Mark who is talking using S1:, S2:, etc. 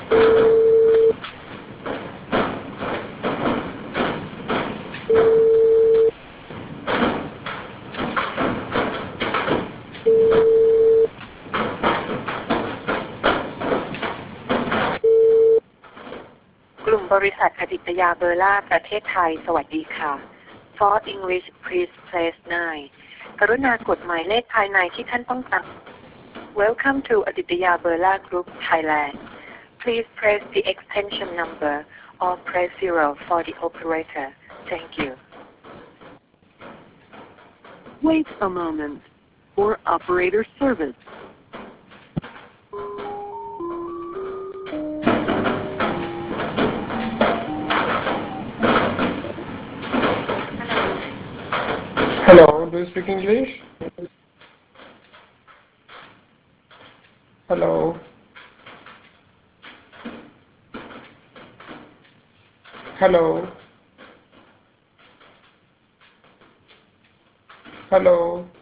S1: กลุ่มบริษัทอดิตยาเบอร์ล่าประเทศไทยสวัสดีค่ะ For English please press 9 กรุณากดหมายเลขภายในที่ท่านต้องการ Welcome to Aditya Birla Group Thailand. Please press the extension number or press 0 for the operator. Thank you.
S2: Wait a moment for operator service.
S3: Hello, do you speak English? Hello. Hello. Hello.